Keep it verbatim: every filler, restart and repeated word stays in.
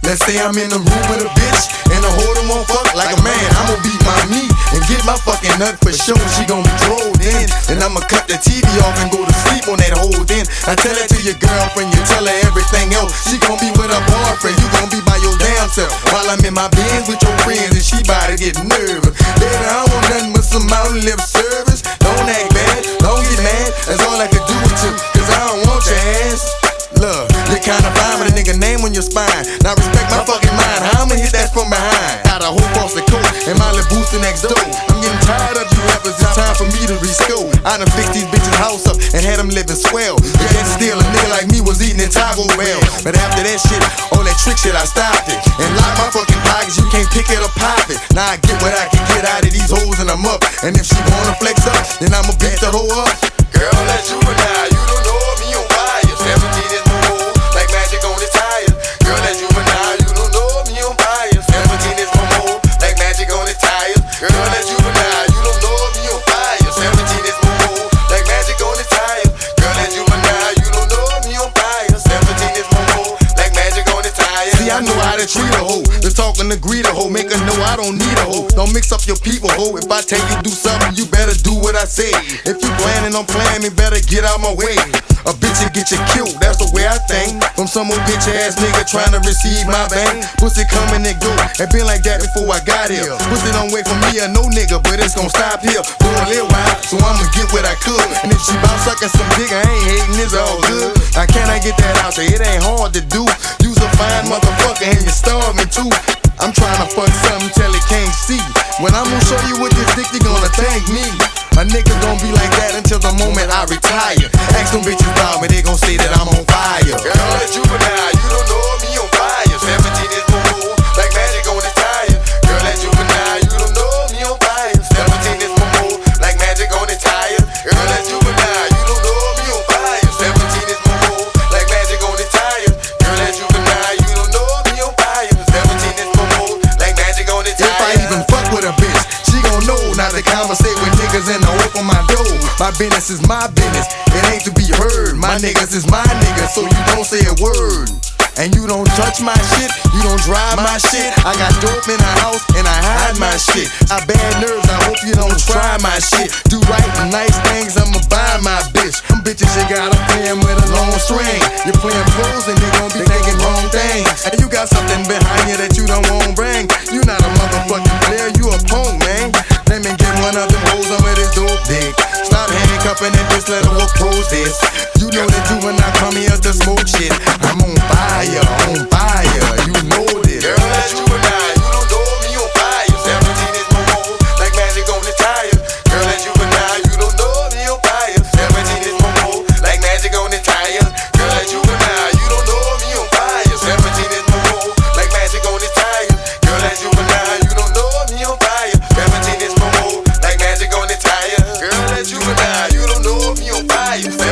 Let's say I'm in the room with a bitch and a hoe won't fuck like a man. I'ma beat my meat and get my fucking nut for sure. She gon' be drove in, and I'ma cut the T V off and go to sleep on that hoe then. I tell that to your girlfriend, you tell her everything else. She gon' be with her boyfriend, you gon' be by your damn self. While I'm in my Benz with your friends and she bout to get nervous. Baby, I don't want nothing but some mountain lip service. Don't act bad, don't get mad, that's all I can do with you, cause I don't want your ass. Look, you're kinda fine with a nigga name on your spine. Now respect my fucking mind, how I'ma hit that from behind. Got a whole boss of coat and my little booster next door. I'm getting tired of you rappers, it's time for me to rescore. I done fixed these bitches' house up and had them living swell. Yeah, that's still a nigga like me was eating in Taco Bell. But after that shit, all that trick shit, I stopped it. And lock my fucking pockets, you can't pick it or pop it. Now I get what I can get out of these hoes and I'm up. And if she wanna flex up, then I'ma beat the hoe up. Girl, that juvenile, you don't know me on fire. seventeen is more more, like magic on the tires. Girl, that juvenile, you don't know me on fire. seventeen is more more, like magic on the tires. Girl, that juvenile, you don't know me on fire. seventeen is more more, like magic on the tires. Girl, that juvenile, you don't know me on fire. seventeen is more more, like magic on the tires. See, I know how to treat a hoe, to talk and agree to hoe, make her know I don't need a hoe. Don't mix up your people, hoe. If I tell you do something, you better do what I say. If you planning on playing me, better get out my way. A bitch will get you killed, that's the way I think. From some old bitch ass nigga trying to receive my bang. Pussy coming and go, and been like that before I got here. Pussy don't wait for me or no nigga, but it's gon' stop here. For a little while, so I'ma get what I could. And if she bout sucking some dick, I ain't hating, it's all good. Now can I get that out there? It ain't hard to do. You's a fine motherfucker and you starving too. I'm trying to fuck something till it can't see. When I'm gonna show you with this dick, you gonna thank me. A nigga gon' be like that until the moment I retire. Ask them bitches about me, they gon' say that I'm on fire. Girl, that juvenile, you don't know me on fire. seventeen is more more, like magic on the tire. Girl, that juvenile, you don't know me on fire. seventeen is more more, like magic on the tire. Girl, that juvenile, you don't know me on fire. seventeen is more more, like magic on the tire. Girl, that juvenile, you don't know me on fire. seventeen is more more, like magic on the tire. If I even fuck with a bitch, she gon' know not to conversate with niggas and to open my door. My business is my business, it ain't to be heard. My niggas is my niggas, so you don't say a word. And you don't touch my shit, you don't drive my shit. I got dope in the house and I hide my shit. I bad nerves, I hope you don't try my shit. Do right and nice things, I'ma buy my bitch. Them bitches you gotta play 'em with a long string. You're playing pros and they gon' be thinking wrong things. And you got something behind you that you don't want bring. You not a motherfucking player, you a punk, man. Let me get one of them hoes over this dope dick. Stop handcuffing and just let her walk pros this. You know that you when I come here to smoke shit. I'm on fire, on fire, you know this. Girl, that juvenile, you don't know me on fire. seventeen is more more, like magic on the tire. Girl, that juvenile, you don't know me on fire. seventeen is more more, like magic on the tire. Girl, that juvenile, you don't know me on fire. seventeen is more more, like magic on the tire. Girl, that juvenile, you don't know me on fire. seventeen is more more, like magic on the tire. Girl, that juvenile, you don't know me on fire.